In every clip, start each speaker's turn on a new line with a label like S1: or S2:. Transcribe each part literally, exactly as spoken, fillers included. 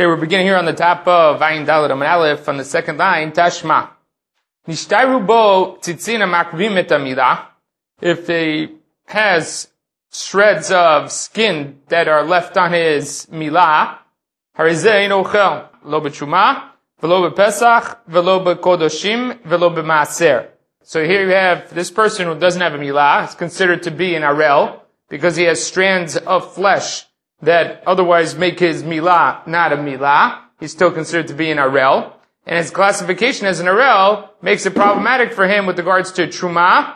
S1: Okay, we're beginning here on the top of Ayin Dalet Amud Aleph on the second line, Tashma. Nishtayru bo tzitzina makvim et hamila. If he has shreds of skin that are left on his milah, harizeh ein ochel, lo b'tshuma, v'lo b'pesach, v'lo b'kodoshim, v'lo b'maaser. So here you have this person who doesn't have a milah, is considered to be an arel, because he has strands of flesh that otherwise make his milah not a milah. He's still considered to be an arel. And his classification as an arel makes it problematic for him with regards to truma,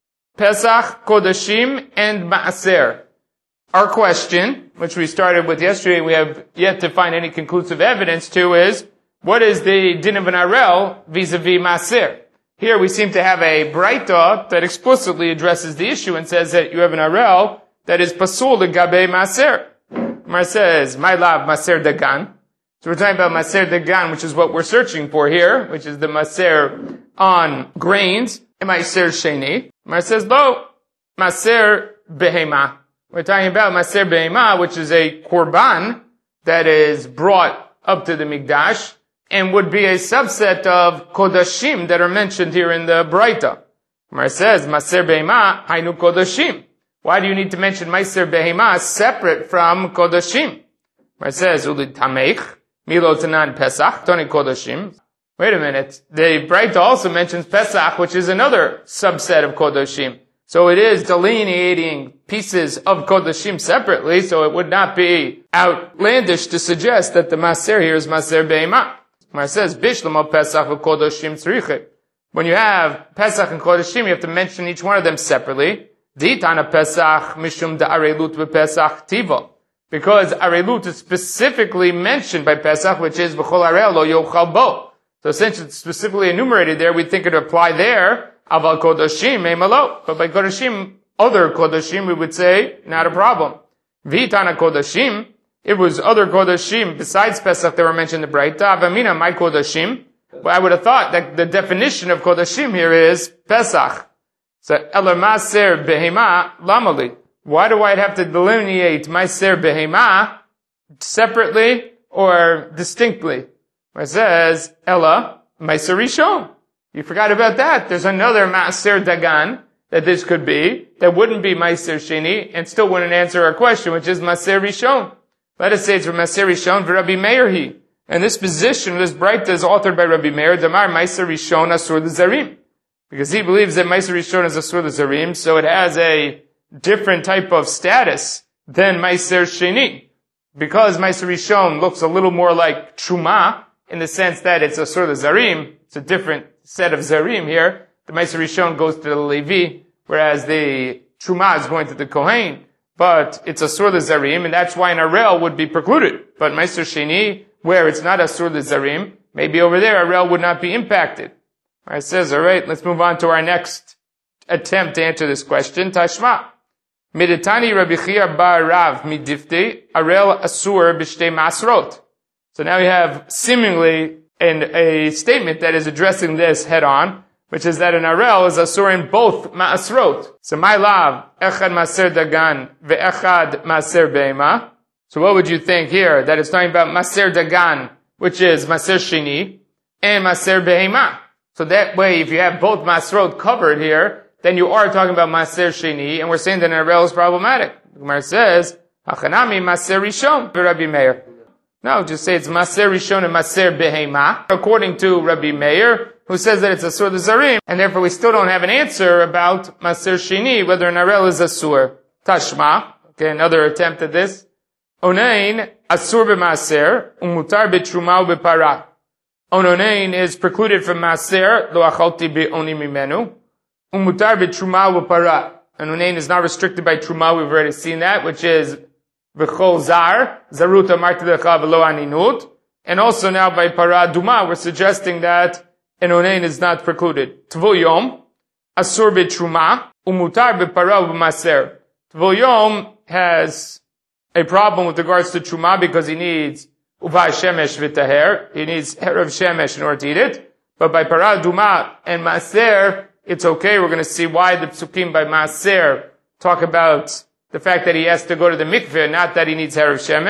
S1: pesach, kodashim, and maaser. Our question, which we started with yesterday, we have yet to find any conclusive evidence to, is what is the din of an arel vis-a-vis maaser? Here we seem to have a braita that explicitly addresses the issue and says that you have an arel that is pasul legabe maaser. Mar says, my love, maser dagan. So we're talking about maser dagan, which is what we're searching for here, which is the maser on grains. And maser sheni. Mar says, lo, maser behema. We're talking about maser behema, which is a korban that is brought up to the mikdash and would be a subset of kodashim that are mentioned here in the Braita. Mar says, maser behema, hainu kodashim. Why do you need to mention Meiser Behema separate from Kodashim? It says, Ulid Tameich, Milo Tanan Pesach, Toni Kodashim. Wait a minute. The Braita also mentions Pesach, which is another subset of Kodashim. So it is delineating pieces of Kodashim separately, so it would not be outlandish to suggest that the Maser here is Maser Behema. It says, Bishlam Pesach Kodashim Tzriche. When you have Pesach and Kodashim, you have to mention each one of them separately. Ditana Pesach mishum da arelut Pesach tiva, because arelut is specifically mentioned by Pesach, which is v'chol arel lo yochal bo. So since it's specifically enumerated there, we think it would apply there. Aval kodashim emalo, but by kodashim, other kodashim, we would say not a problem. Vitana kodashim, it was other kodashim besides Pesach that were mentioned in the Braita. Avamina my kodashim. Well, I would have thought that the definition of kodashim here is Pesach. So, Eler Maser Behema Lamali. Why do I have to delineate Maser Behema separately or distinctly? Where it says, Ella Maser Rishon. You forgot about that. There's another Maser Dagan that this could be, that wouldn't be Maser Sheni, and still wouldn't answer our question, which is Maser Rishon. Let us say it's Maser Rishon v'Rabbi Meir he. And this position, this Braita is authored by Rabbi Meir, Damar Maser Rishon Asur L'Zarim. Because he believes that Meiser Rishon is Asur L'Zarim, so it has a different type of status than Meiser Sheni. Because Meiser Rishon looks a little more like Truma, in the sense that it's Asur L'Zarim, it's a different set of Zarim here. The Meiser Rishon goes to the Levi, whereas the Truma is going to the Kohen, but it's Asur L'Zarim, and that's why an Arel would be precluded. But Meiser Sheni, where it's not Asur L'Zarim, maybe over there Arel would not be impacted. It says, all right, let's move on to our next attempt to answer this question. Tashma. Miditani Rabbi Chia bar Rav midifte arel asur b'shtei masrot. So now we have seemingly an, a statement that is addressing this head on, which is that an arel is asur in both masrot. So my lav, echad maser dagan ve'echad maser be'ema. So what would you think here? That it's talking about maser dagan, which is maser sheni, and maser be'ema. So that way, if you have both masrot covered here, then you are talking about maser sheni, and we're saying that an arel is problematic. The Gemara says, "Hachanami maser rishon Rabbi Meir." No, just say it's maser rishon and maser behema, according to Rabbi Meir, who says that it's asur l'zarim, and therefore we still don't have an answer about maser sheni, whether an arel is asur. Tashma. Okay, another attempt at this. Onein asur b'maser umutar b'truma u'b'para. Ononein is precluded from maser, lo achalti be'oni mimenu. Umutar be'truma u'para. Ononein is not restricted by truma, we've already seen that, which is v'chol zar, zarut amarti lecha v'lo aninut. And also now by para duma, we're suggesting that ononein is not precluded. Tvul yom, asur be'truma, umutar be'para u'maser. Tvul yom has a problem with regards to truma because he needs Uva shemesh v'taher. He needs herav shemesh in order to eat it. But by parah duma and maaser, it's okay. We're going to see why the psukim by maaser talk about the fact that he has to go to the mikveh, not that he needs herav shemesh.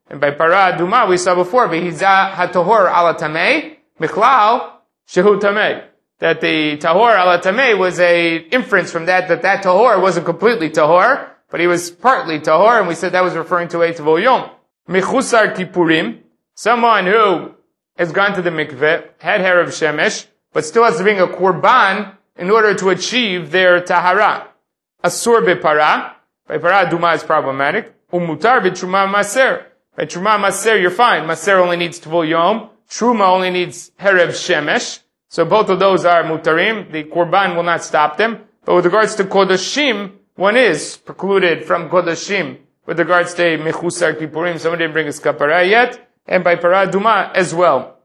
S1: And by para aduma, we saw before, v'hiza hatohor ala tamei, michlal shehu tamei. That the tahor ala tamei was a inference from that, that that tahor wasn't completely tahor, but he was partly tahor, and we said that was referring to a tavol yom. Mechusar kippurim, someone who has gone to the mikveh, had hair of shemesh, but still has to bring a korban in order to achieve their tahara. Asur bepara, by para aduma is problematic. Umutar b'truma maser. By truma maser, you're fine. Maser only needs tavol yom. Truma only needs herev shemesh. So both of those are mutarim. The korban will not stop them. But with regards to kodashim, one is precluded from kodashim. With regards to mechusar kippurim, someone didn't bring his kapara yet. And by para aduma as well.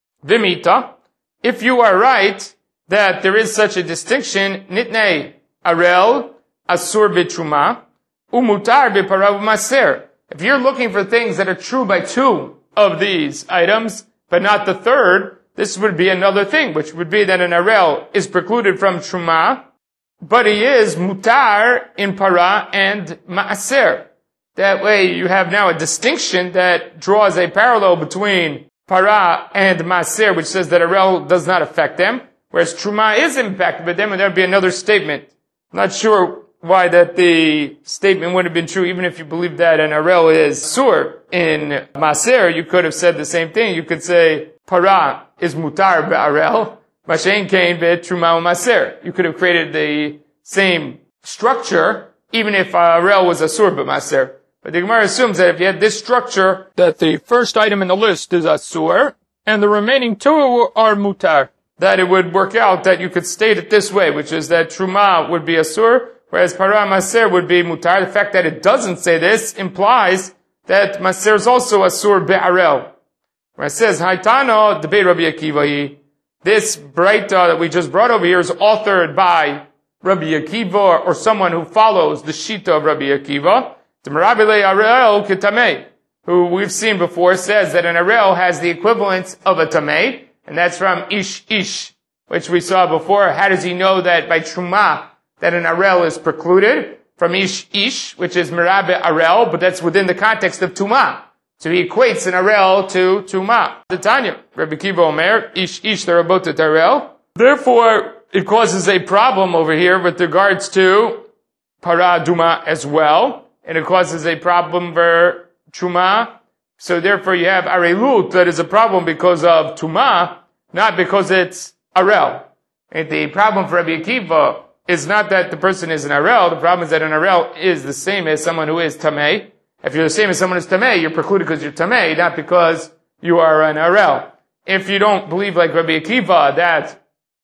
S1: Vimita, if you are right that there is such a distinction, nitnei arel asur b'truma, umutar b'para u'maser. If you're looking for things that are true by two of these items, but not the third, this would be another thing, which would be that an arel is precluded from truma, but he is mutar in para and ma'aser. That way you have now a distinction that draws a parallel between para and ma'aser, which says that arel does not affect them, whereas truma is impacted by them, and there would be another statement. I'm not sure why that the statement would have been true, even if you believe that an arel is sur in maser, you could have said the same thing. You could say para is mutar be'arel, mashein kain be'truma maser. You could have created the same structure, even if arel was asur be'maser. But the Gemara assumes that if you had this structure, that the first item in the list is asur, and the remaining two are mutar, that it would work out that you could state it this way, which is that truma would be asur, whereas para maser would be mutar. The fact that it doesn't say this implies that maser is also asur be'arel. Where it says, Haitano, debate Rabbi Akiva, this Braita that we just brought over here is authored by Rabbi Akiva, or someone who follows the Shita of Rabbi Akiva. The Merabile Arel Kitamei, who we've seen before, says that an Arel has the equivalence of a Tamei, and that's from Ish Ish, which we saw before. How does he know that by Truma, that an Arel is precluded? From Ish Ish, which is Merabe Arel, but that's within the context of Tuma. So he equates an Arel to Tuma. The Tanya, Rabbi Kiva Omer, Ish Ish, they're about to Arel. Therefore, it causes a problem over here with regards to Para Duma as well. And it causes a problem for Truma. So therefore you have Arelut that is a problem because of Tuma, not because it's Arel. And the problem for Rabbi Akiva is not that the person is an Arel. The problem is that an Arel is the same as someone who is Tamei. If you're the same as someone who's Tamei, you're precluded because you're Tamei, not because you are an Arel. If you don't believe like Rabbi Akiva that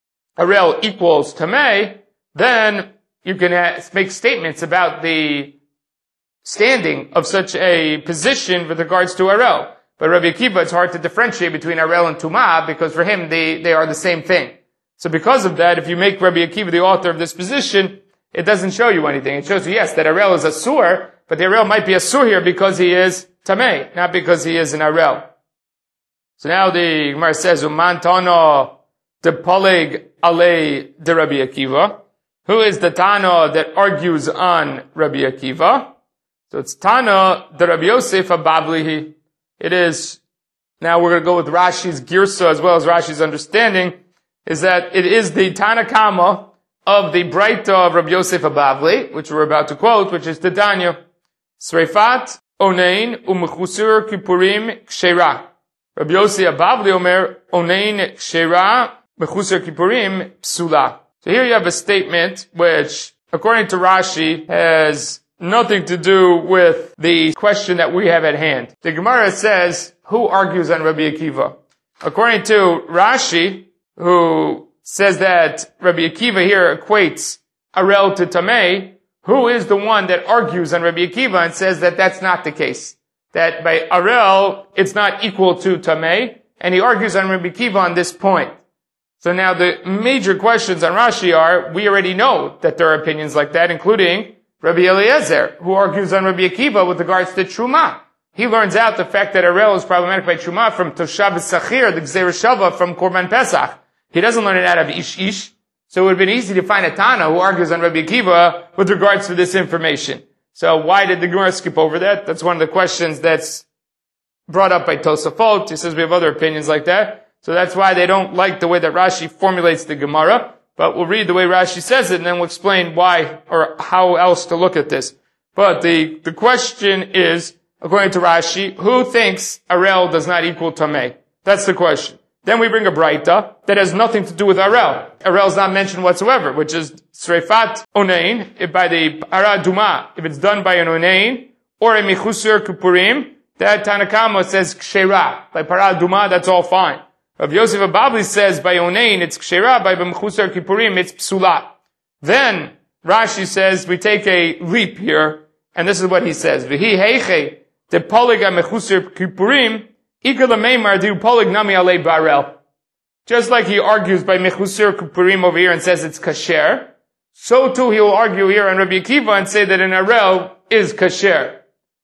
S1: Arel equals Tamei, then you can make statements about the standing of such a position with regards to Arel. But Rabbi Akiva, it's hard to differentiate between Arel and Tumah, because for him, they, they are the same thing. So because of that, if you make Rabbi Akiva the author of this position, it doesn't show you anything. It shows you, yes, that Arel is a sur, but the Arel might be a sur here because he is Tamei, not because he is an Arel. So now the Gemara says, Uman Tano de Polig Ale de Rabbi Akiva. Who is the Tano that argues on Rabbi Akiva? So it's Tana, the Rabbi Yosef Abavlihi. It is, now we're going to go with Rashi's Girsa as well as Rashi's understanding, is that it is the Tanakama of the Braita of Rabbi Yosef Abavli, which we're about to quote, which is Titania. Sreifat, Onein, Umechusur, Kippurim, Kshera. Rabbi Yosef Abavli Omer, Onein, Kshera, Mechusur, Kippurim, Psula. So here you have a statement which, according to Rashi, has nothing to do with the question that we have at hand. The Gemara says, who argues on Rabbi Akiva? According to Rashi, who says that Rabbi Akiva here equates Arel to Tamei, who is the one that argues on Rabbi Akiva and says that that's not the case? That by Arel, it's not equal to Tamei, and he argues on Rabbi Akiva on this point. So now the major questions on Rashi are, we already know that there are opinions like that, including Rabbi Eliezer, who argues on Rabbi Akiva with regards to Truma. He learns out the fact that Arel is problematic by Truma from Toshav Sachir, the Gzeir Shava from Korban Pesach. He doesn't learn it out of Ish Ish. So it would have been easy to find a Tana who argues on Rabbi Akiva with regards to this information. So why did the Gemara skip over that? That's one of the questions that's brought up by Tosafot. He says we have other opinions like that. So that's why they don't like the way that Rashi formulates the Gemara. But we'll read the way Rashi says it, and then we'll explain why or how else to look at this. But the, the question is, according to Rashi, who thinks Arel does not equal Tameh? That's the question. Then we bring a Braita that has nothing to do with Arel. Arel is not mentioned whatsoever, which is Sreifat Onein, if by the Para Duma, if it's done by an Onein, or a Mechusur Kupurim, that Tanakama says Kshera. By Para Duma, that's all fine. Rav Yosef Ababli says by Onein it's Kshera, by Mechusur Kippurim it's Psula. Then Rashi says we take a leap here, and this is what he says. V'hi heiche de polig ha-mechusur Kippurim ikar l'meimar diu polig nami alei barel. Just like he argues by Mechusur Kippurim over here and says it's kasher, so too he will argue here on Rabbi Akiva and say that an Arel is kasher.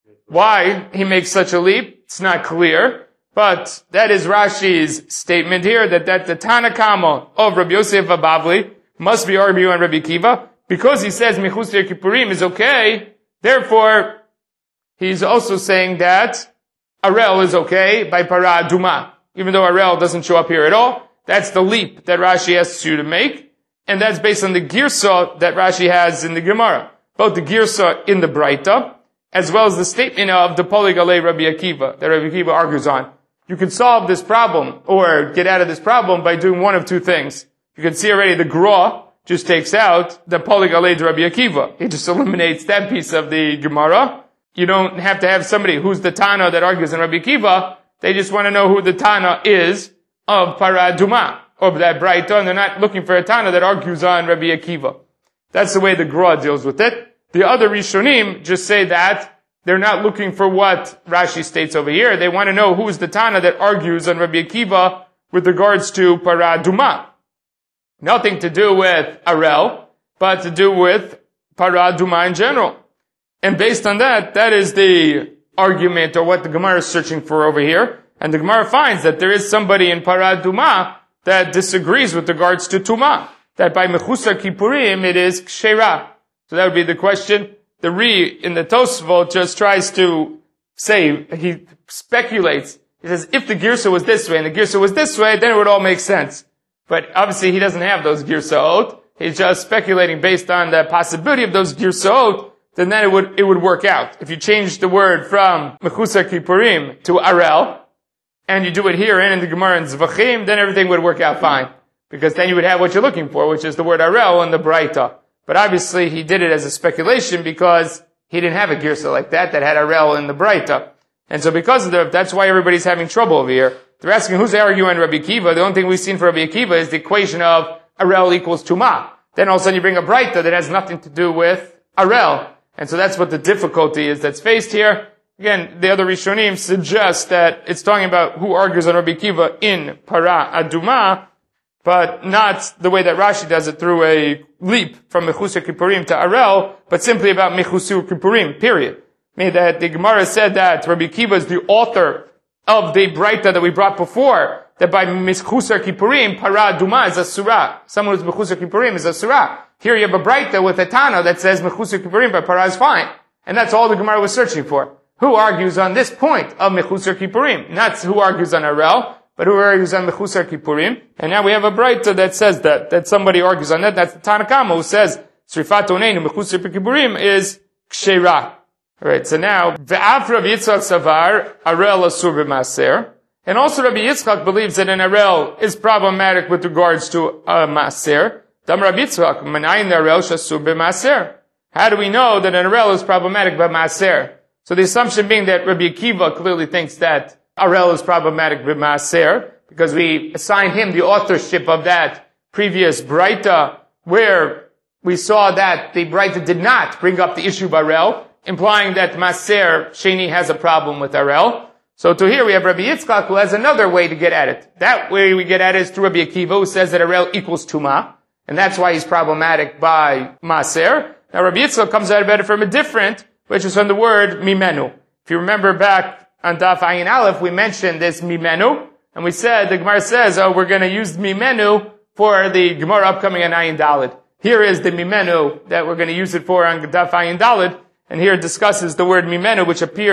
S1: Why he makes such a leap? It's not clear. But that is Rashi's statement here, that, that the Tanakama of Rabbi Yosef Abavli must be arguing on Rabbi Akiva, because he says Mechusur Kippurim is okay, therefore he's also saying that Arel is okay by Para Duma. Even though Arel doesn't show up here at all, that's the leap that Rashi asks you to make, and that's based on the Girsa that Rashi has in the Gemara. Both the Girsa in the Braita, as well as the statement of the Polig Alei Rabbi Akiva, that Rabbi Akiva argues on. You can solve this problem, or get out of this problem, by doing one of two things. You can see already the Gra just takes out the Polig Alei Rabbi Akiva. He just eliminates that piece of the Gemara. You don't have to have somebody who's the Tana that argues in Rabbi Akiva. They just want to know who the Tana is of Para Duma, of that Braita, and they're not looking for a Tana that argues on Rabbi Akiva. That's the way the Gra deals with it. The other Rishonim just say that they're not looking for what Rashi states over here. They want to know who's the Tana that argues on Rabbi Akiva with regards to Para Duma. Nothing to do with Arel, but to do with Para Duma in general. And based on that, that is the argument, or what the Gemara is searching for over here. And the Gemara finds that there is somebody in Para Duma that disagrees with regards to Tuma. That by Mechusar Kippurim it is Kshera. So that would be the question. The Ri in the Tosfot just tries to say, he speculates. He says, if the Girsa was this way and the Girsa was this way, then it would all make sense. But obviously he doesn't have those Girsaot. He's just speculating based on the possibility of those Girsaot, then then it would, it would work out. If you change the word from Mechusar Kippurim to Arel, and you do it here and in the Gemara in Zvachim, then everything would work out fine. Because then you would have what you're looking for, which is the word Arel in the Braita. But obviously he did it as a speculation because he didn't have a Girsa like that that had Arel in the Braita. And so because of that, that's why everybody's having trouble over here. They're asking who's arguing Rabbi Akiva. The only thing we've seen for Rabbi Akiva is the equation of Arel equals Tuma. Then all of a sudden you bring a Braita that has nothing to do with Arel. And so that's what the difficulty is that's faced here. Again, the other Rishonim suggest that it's talking about who argues on Rabbi Akiva in Para Aduma, but not the way that Rashi does it through a leap from Mechusar Kippurim to Arel, but simply about Mechusar Kippurim, period. Meaning that the Gemara said that Rabbi Akiva is the author of the Braita that we brought before, that by Mechusar Kippurim, Para Duma is a surah. Someone who's Mechusar Kippurim is a surah. Here you have a Braita with a Tana that says Mechusar Kippurim by Para is fine. And that's all the Gemara was searching for. Who argues on this point of Mechusar Kippurim? Not who argues on Arel, but who argues on Mechusar Kippurim. And now we have a Braita that says that, that somebody argues on that. That's the Tanakama who says, Srifat Oneinu Mechusar Kippurim is Kshera. Alright, so now, Ve'af Rabbi Yitzchak Savar, Arel Asur B'Maser. And also Rabbi Yitzchak believes that an Arel is problematic with regards to a Maser. Dam Rabbi Yitzchak, Manayin Arel Shasur B'Maser. How do we know that an Arel is problematic by Maser? So the assumption being that Rabbi Akiva clearly thinks that Arel is problematic b'Maaser, because we assign him the authorship of that previous Braita, where we saw that the Braita did not bring up the issue of Arel, implying that Maaser Sheni has a problem with Arel. So to here we have Rabbi Yitzchak, who has another way to get at it. That way we get at it is through Rabbi Akiva, who says that Arel equals Tuma, and that's why he's problematic by Maaser. Now Rabbi Yitzchak comes out of it from a different, which is from the word Mimenu. If you remember back on Daf Ayin Aleph, we mentioned this Mimenu, and we said, the Gemara says, oh, we're going to use Mimenu for the Gemara upcoming on Ayin Daled. Here is the Mimenu that we're going to use it for on Daf Ayin Daled, and here it discusses the word Mimenu, which appears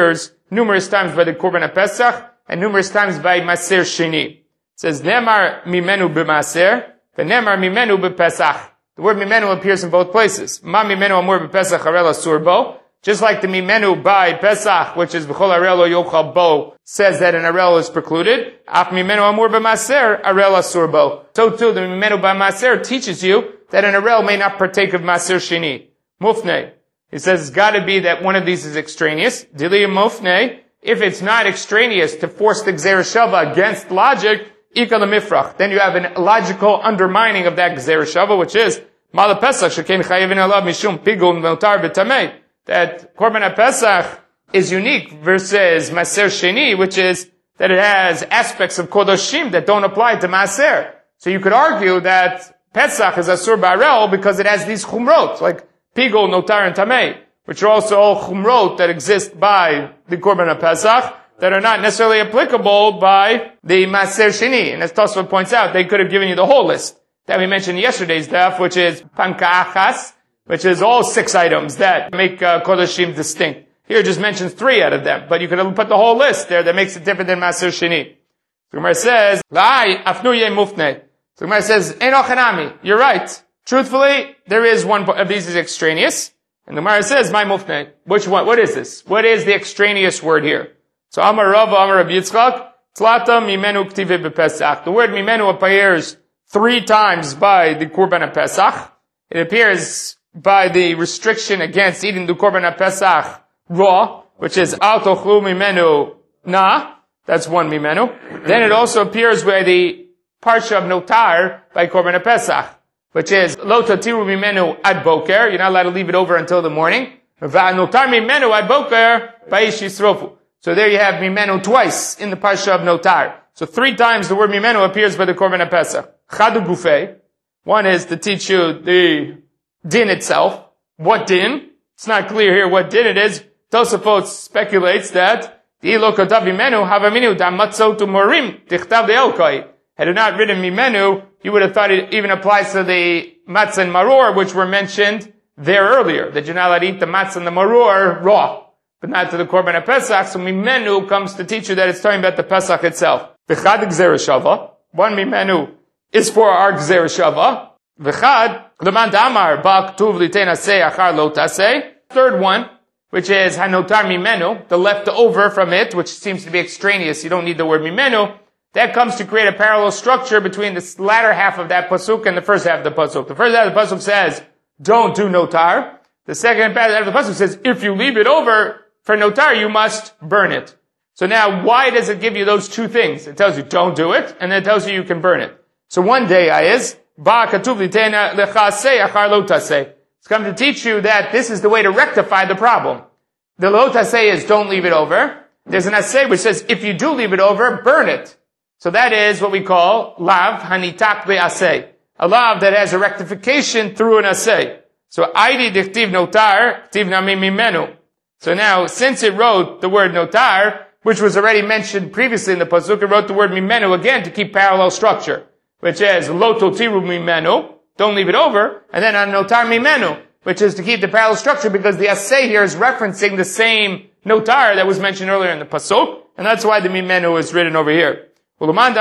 S1: numerous times by the Korban HaPesach, and numerous times by Maser Sheni. It says, Nemar mimenu b'maser, v'nemar mimenu b'pesach. The word mimenu appears in both places. Ma mimenu amur b'pesach harel asur bo. Just like the mimenu by Pesach, which is b'chol harel lo yochal bo, says that an harel is precluded. Af mimenu amur b'maser, harel asur bo. So too, the mimenu by maser teaches you that an harel may not partake of Maser Sheni. Mufnei. He says it's got to be that one of these is extraneous. Dili mufnei. If it's not extraneous to force the Gzeira Shava against logic, Ika l'mifrach. Then you have a logical undermining of that Gzeira Shava, which is Mala Pesach shekein chayevin alav mishum pigul notar b'tamei. That Korban HaPesach is unique versus Maser Sheni, which is that it has aspects of Kodoshim that don't apply to Maser. So you could argue that Pesach is Asur Ba'arel because it has these chumrot, like Pigul, Notar, and Tamei, which are also all chumrot that exist by the Korban HaPesach that are not necessarily applicable by the Maser Sheni. And as Tosfot points out, they could have given you the whole list that we mentioned in yesterday's daf, which is Panka Achas, which is all six items that make uh, Kodashim distinct. Here it just mentions three out of them, but you could have put the whole list there that makes it different than Maser Sheni. So Gemara says, La'ai afnu ye mufnei. So Gemara says, Eno chanami. You're right. Truthfully, there is one of these is extraneous. And the Gemara says, my mufnei. Which one? What is this? What is the extraneous word here? So Amar Rava, Amar Rabbi Yitzchak, Tlata mimenu ktive b'Pesach. The word mimenu appears three times by the Korban HaPesach. It appears by the restriction against eating the Korban HaPesach raw, which is al tochlu mimenu na. That's one mimenu. Then it also appears by the parsha of notar by Korban HaPesach, which is lo tatiru mimenu ad boker. You're not allowed to leave it over until the morning. Notar mimenu ad boker baish yisrofu. So there you have mimenu twice in the parsha of notar. So three times the word mimenu appears by the Korban HaPesach. Chadu gufei. One is to teach you the din itself. What din? It's not clear here what din it is. Tosafot speculates that the lo katav mimenu havaminu damatzot umorim tichtav de'elkai. Had it not written mimenu, you would have thought it even applies to the matzah and maror, which were mentioned there earlier. That you're not allowed to eat the matzah and the maror raw, but not to the Korban HaPesach. So mimenu comes to teach you that it's talking about the Pesach itself. V'chad gzeira shava. One mimenu is for our gzeira shava. V'chad l'man damar ba'al ktuv litein aseh achar lo taseh. Third one, which is hanotar mimenu, the leftover from it, which seems to be extraneous. You don't need the word mimenu. That comes to create a parallel structure between the latter half of that pasuk and the first half of the pasuk. The first half of the pasuk says, don't do notar. The second half of the pasuk says, if you leave it over for notar, you must burn it. So now, why does it give you those two things? It tells you don't do it, and then it tells you you can burn it. So one day is, ba katuv litena lechaseh achar lo taseh. It's come to teach you that this is the way to rectify the problem. The lo taseh is don't leave it over. There's an aseh which says, if you do leave it over, burn it. So that is what we call lav hanitak le'aseh. A lav that has a rectification through an aseh. So aidi dichtiv notar, ktiv nami mimenu. So now, since it wrote the word notar, which was already mentioned previously in the pasuk, it wrote the word mimenu again to keep parallel structure, which is lo totiru mimenu, don't leave it over, and then on notar mimenu, which is to keep the parallel structure because the aseh here is referencing the same notar that was mentioned earlier in the pasuk, and that's why the mimenu is written over here. According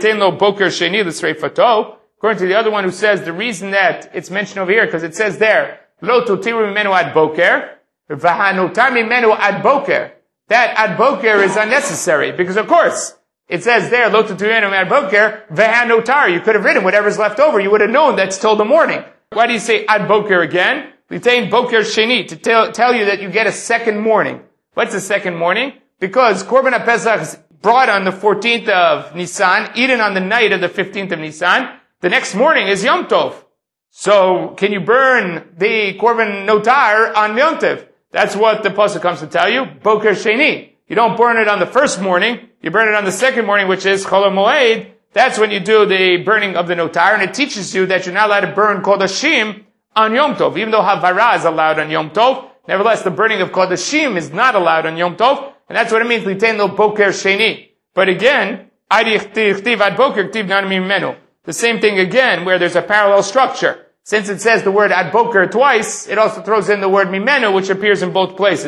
S1: to the other one who says the reason that it's mentioned over here, because it says there, lo totiru mimenu ad boker, v'hanotar mimenu ad boker. That ad boker is unnecessary, because of course, it says there, lo totiru mimenu ad boker, v'hanotar. You could have written whatever's left over. You would have known that's till the morning. Why do you say ad boker again? Litain boker sheni, to tell, tell you that you get a second morning. What's the second morning? Because Korban HaPesach is brought on the fourteenth of Nisan, eaten on the night of the fifteenth of Nisan. The next morning is Yom Tov. So, can you burn the Korban Notar on Yom Tov? That's what the pasuk comes to tell you. Boker Sheni. You don't burn it on the first morning. You burn it on the second morning, which is Chol HaMoed. That's when you do the burning of the Notar, and it teaches you that you're not allowed to burn Kodashim on Yom Tov. Even though Havara is allowed on Yom Tov, nevertheless, the burning of Kodashim is not allowed on Yom Tov. And that's what it means, Litein lo boker sheni. But again, the same thing again, where there's a parallel structure. Since it says the word ad boker twice, it also throws in the word mimenu, which appears in both places.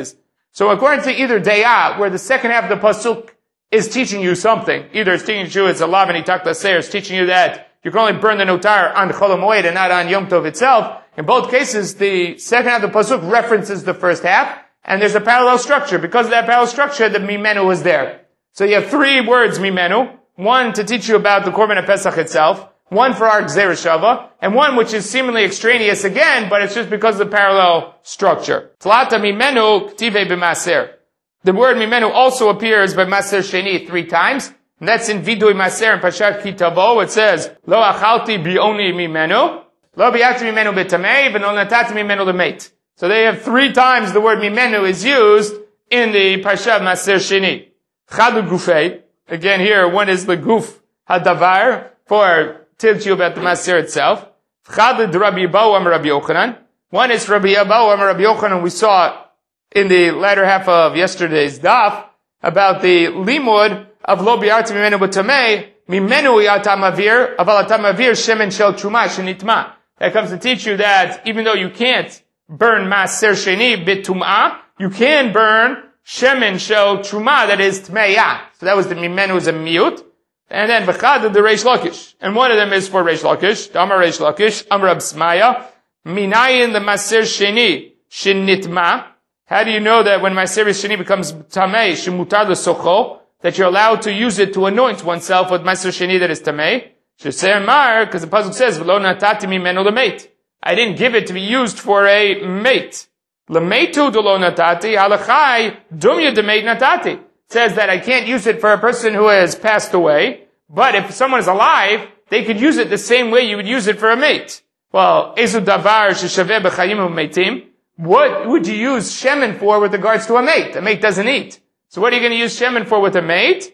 S1: So according to either De'ah, where the second half of the pasuk is teaching you something, either it's teaching you it's a lav and itak laser, it's teaching you that you can only burn the notar on Chol HaMoed and not on Yom Tov itself. In both cases, the second half of the pasuk references the first half, and there's a parallel structure. Because of that parallel structure, the mimenu was there. So you have three words mimenu, one to teach you about the Korban HaPesach itself, one for our Gzeira Shava, and one which is seemingly extraneous again, but it's just because of the parallel structure. Tlata mimenu ktive b'maser. The word mimenu also appears by Maser Sheni three times, and that's in Vidui Maser in Pashat Kitavo. It says, Lo achalti bi'oni mimenu, lo bi'ati mimenu b'tamei, v'no natati mimenu l'meit. So they have three times the word mimenu is used in the Pashat Maser Sheni. Chadu gufei. Again here, one is the guf hadavar, for tells you about the Maser itself. Chadu Rabbi Yabau am Rabbi Yochanan. One is Rabbi Yabau am Rabbi Yochanan. We saw in the latter half of yesterday's daf about the limud of lo bi'arti mimenu b'tamei, mimenu yatam avir, aval atam avir shemen shel truma shenitma. That comes to teach you that even though you can't burn Maser Sheni b'tum'ah, you can burn shemen shel truma, that is tmeya. So that was the mimenu is a mute. And then v'chad the Reish Lakish. And one of them is for Reish Lakish. Amar Reish Lakish, Amar Rab Smaya, minayin the Maser Sheni shenitma. How do you know that when Maser Sheni becomes tamei, shemutar l'socho, that you're allowed to use it to anoint oneself with Maser Sheni that is tamei? Shesei mar, because the pasuk says, v'lo natati mimenu l'meit. I didn't give it to be used for a mate. L'meitu d'lo natati, halachai dumya d'meit natati. It says that I can't use it for a person who has passed away, but if someone is alive, they could use it the same way you would use it for a mate. Well, ezu davar sheshaveh b'chayim u'meitim. What would you use shemen for with regards to a mate? A mate doesn't eat. So what are you going to use shemen for with a mate?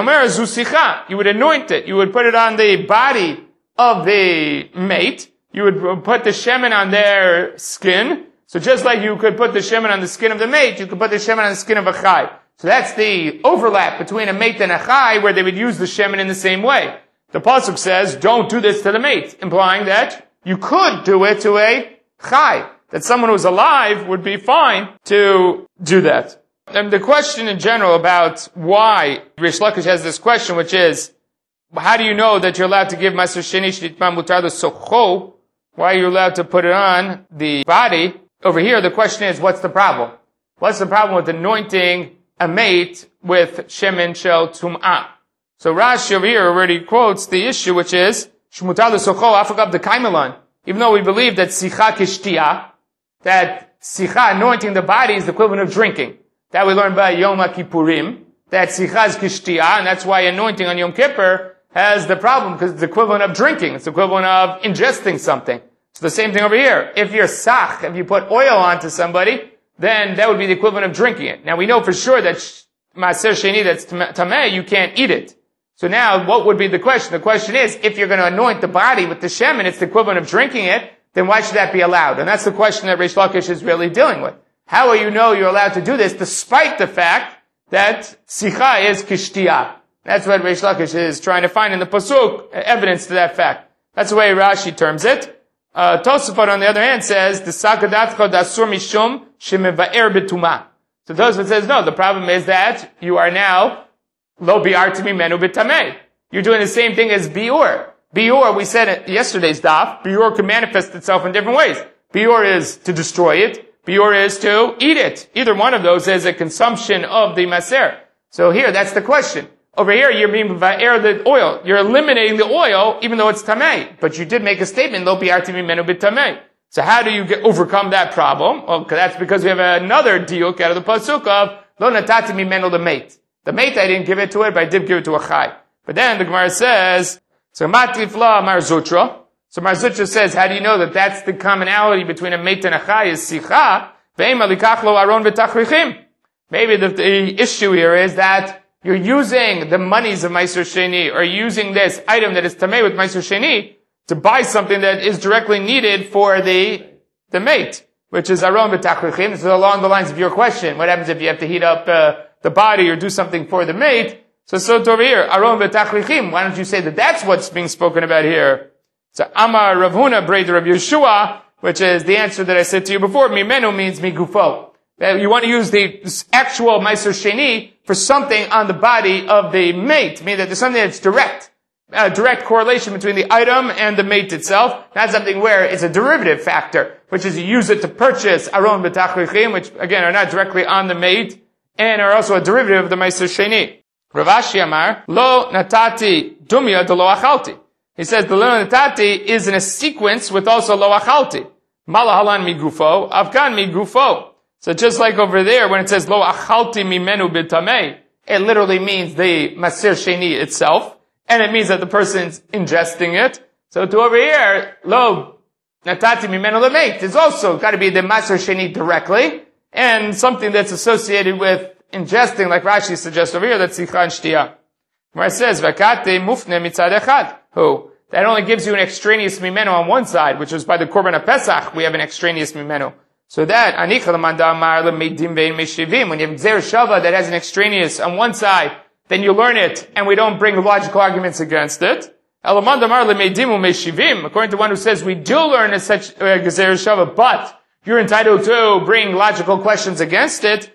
S1: You would anoint it. You would put it on the body of the mate. You would put the shemen on their skin. So just like you could put the shemen on the skin of the mate, you could put the shemen on the skin of a chai. So that's the overlap between a mate and a chai, where they would use the shemen in the same way. The pasuk says, don't do this to the mate, implying that you could do it to a chai. That someone who's alive would be fine to do that. And the question in general about why Reish Lakish has this question, which is, how do you know that you're allowed to give Maser Sheni Shnitma Mutar L'Socho? Why are you allowed to put it on the body? Over here, the question is, what's the problem? What's the problem with anointing a mate with Shemen Shel Tum'ah? So Rashi over here already quotes the issue, which is, Shmutar L'Socho Afagab the Kaimelan. Even though we believe that Sicha Kishtiyah, that Sicha, anointing the body, is the equivalent of drinking. That we learned by Yom Kippurim, that Sicha is Kishtiyah, and that's why anointing on Yom Kippur has the problem, because it's the equivalent of drinking. It's the equivalent of ingesting something. So the same thing over here. If you're sach, if you put oil onto somebody, then that would be the equivalent of drinking it. Now we know for sure that Maser Sheni, that's Tameh, you can't eat it. So now, what would be the question? The question is, if you're going to anoint the body with the shemen, it's the equivalent of drinking it, then why should that be allowed? And that's the question that Reish Lakish is really dealing with. How will you know you're allowed to do this, despite the fact that Sicha is Kishtiyah? That's what Reish Lakish is trying to find in the Pasuk, evidence to that fact. That's the way Rashi terms it. Uh, Tosafot, on the other hand, says, the Sakadatcha dasur mishum shemeva'er b'tumah. So Tosafot says, no, the problem is that you are now lo bi'arti mimenu b'tamei. You're doing the same thing as bi'ur. Bi'ur, we said at yesterday's daf, bi'ur can manifest itself in different ways. Bi'ur is to destroy it. Bi'ur is to eat it. Either one of those is a consumption of the maser. So here, that's the question. Over here, you're being va'er the oil. You're eliminating the oil, even though it's tamei. But you did make a statement, lo bi'arti mimenu b'tamei. So how do you get, overcome that problem? Well, that's because we have another diuk out of the pasuk of lo natati mimenu the mate. The mate, I didn't give it to it, but I did give it to a chai. But then the Gemara says, so matifla Mar Zutra. So Mar Zutra says, how do you know that that's the commonality between a mate and a chai is sicha? Maybe the, the issue here is that you're using the monies of Meiser Sheni, or using this item that is tamei with Meiser Sheni, to buy something that is directly needed for the, the mate, which is aron v'tachrichim. This is along the lines of your question. What happens if you have to heat up, uh, the body or do something for the mate? So, so over here, aron v'tachrichim. Why don't you say that that's what's being spoken about here? So, Amar Rav Huna, brother of Yeshua, which is the answer that I said to you before. Mimenu means migufo. That you want to use the actual Meiser Sheni for something on the body of the mate, meaning that there's something that's direct, a direct correlation between the item and the mate itself, not something where it's a derivative factor, which is you use it to purchase Aron B'Tachrichim, which again are not directly on the mate, and are also a derivative of the Meiser Sheni. Rav Ashi Amar, Lo Natati Dumya de Lo Achalti. He says the Lo Natati is in a sequence with also Lo Achalti. Malahalan migufo, Afgan migufo. So just like over there, when it says Lo Achalti mimenu b'tamei, it literally means the Maser Sheni itself, and it means that the person's ingesting it. So to over here, Lo Natati mimenu lemeit is also got to be the Maser Sheni directly, and something that's associated with ingesting, like Rashi suggests over here, that's Sicha and Shtiyah. Where it says, Vakate mufne mitzad echad. Who? That only gives you an extraneous mimenu on one side, which is by the Korban HaPesach, we have an extraneous mimenu. So that, Anicha l'manda amar l'meidim ve'in meshivim, when you have Gzer Shava that has an extraneous on one side, then you learn it, and we don't bring logical arguments against it. Elamanda amar l'meidim u'meshivim, according to one who says we do learn as such uh, Gzer Shava, but you're entitled to bring logical questions against it.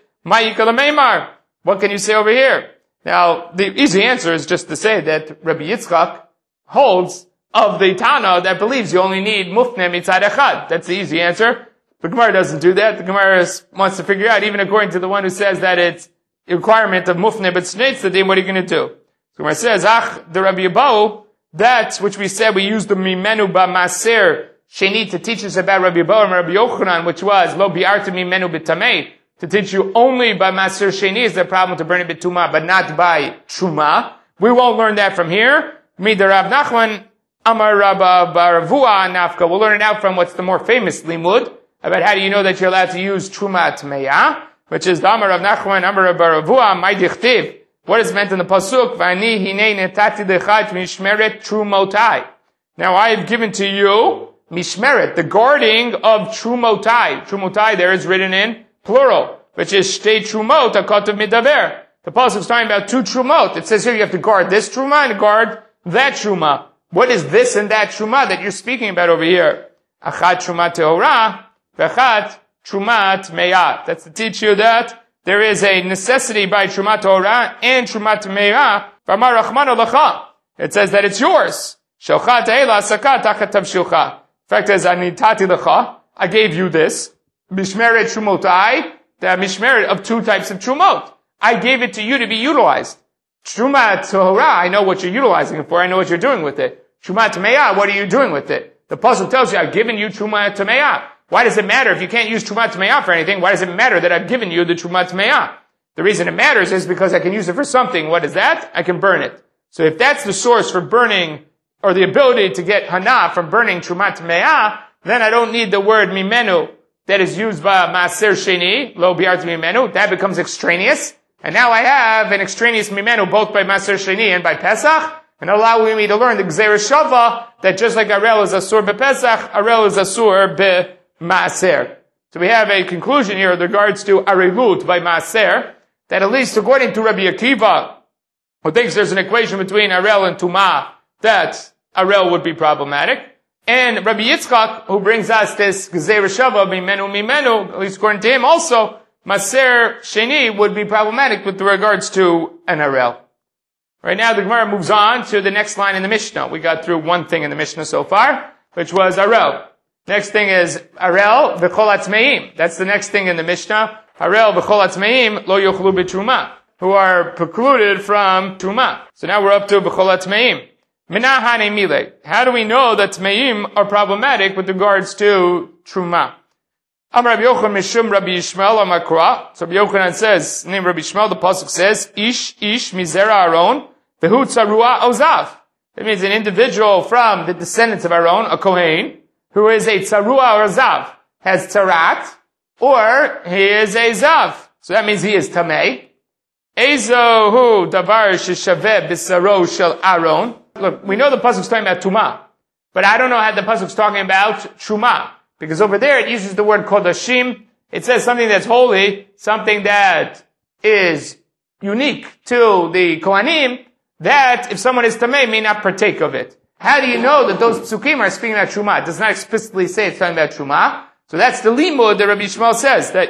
S1: What can you say over here? Now, the easy answer is just to say that Rabbi Yitzchak holds of the Tana that believes you only need mufne mitzad echad. That's the easy answer. The Gemara doesn't do that. The Gemara wants to figure out, even according to the one who says that it's a requirement of mufne b'tzneitz, then what are you going to do? The Gemara says, ach, the Rabbi Yabau, that which we said we used the mimenu b'maser sheni to teach us about Rabbi Yabau and Rabbi Yochanan, which was lo bi'arta mimenu b'tamei, to teach you only by Maser Sheni is the problem to burn it b'tumah, but not by Truma. We won't learn that from here. Midar Rav Nachman, Amar Rabba Baravua Nafka. We'll learn it out from what's the more famous limud, about how do you know that you're allowed to use Truma Tmeya, which is the Amar Rav Nachman, Amar Rabba Baravua, Mai Dichtiv. What is meant in the Pasuk? V'ani hinei netati dechat mishmeret Trumotai. Now I have given to you Mishmeret, the guarding of Trumotai. Trumotai there is written in plural, which is shtei trumot akotav midaber. The pasuk is talking about two trumot. It says here you have to guard this truma and guard that truma. What is this and that truma that you're speaking about over here? Achat trumat tehora, v'achat trumat meyat. That's to teach you that there is a necessity by trumat tehora and trumat meyat. V'amar rachmana lacha. It says that it's yours. Shelcha te'ela sakat achat tavshilcha. In fact, as anitati lacha, I gave you this. Mishmeret Trumotai, the Mishmeret of two types of Trumot. I gave it to you to be utilized. Trumat Tehora, I know what you're utilizing it for, I know what you're doing with it. Trumat Tameya, what are you doing with it? The Pasuk tells you, I've given you Trumat Tameya. Why does it matter if you can't use Trumat Tameya for anything? Why does it matter that I've given you the Trumat Tameya? The reason it matters is because I can use it for something. What is that? I can burn it. So if that's the source for burning, or the ability to get Hana from burning Trumat Tameya, then I don't need the word Mimenu, that is used by Maser Sheni, Lo Bi'arti Mimenu, that becomes extraneous. And now I have an extraneous Mimenu both by Maser Sheni and by Pesach, and allowing me to learn the Gzer Shava, that just like Arel is Asur bePesach, Arel is Asur beMaser. So we have a conclusion here with regards to Arelut by Maser, that at least according to Rabbi Akiva, who thinks there's an equation between Arel and Tumah, that Arel would be problematic. And Rabbi Yitzchak, who brings us this Gzer Shava, Mimenu Mimenu, at least according to him also, Maser Sheni would be problematic with regards to an Arel. Right now the Gemara moves on to the next line in the Mishnah. We got through one thing in the Mishnah so far, which was Arel. Next thing is Arel v'chol atzmeim. That's the next thing in the Mishnah. Arel v'chol atzmeim lo yochlu b'truma, who are precluded from Truma. So now we're up to v'chol atzmeim. How do we know that Tmeim are problematic with regards to Truma? Am Rabbi Yochanan Mishum Rabbi Yishmael Amakra. So Rabbi Yochanan says, name Rabbi Yishmael, the pasuk says, Ish, Ish, Mizera Aaron, Vehu Tzarua Ozav. That means an individual from the descendants of Aaron, a Kohen, who is a Tzarua or Zav, has Tzarat, or he is a Zav. So that means he is Tamei. Ezo hu davar sheshaveh b'saro shel Aaron. Look, we know the pasuk's talking about Tumah, but I don't know how the pasuk's talking about Truma, because over there it uses the word Kodashim. It says something that's holy, something that is unique to the Kohanim, that if someone is Tamei may not partake of it. How do you know that those psukim are speaking about Truma? It does not explicitly say it's talking about Truma. So that's the limud that Rabbi Yishmael says, that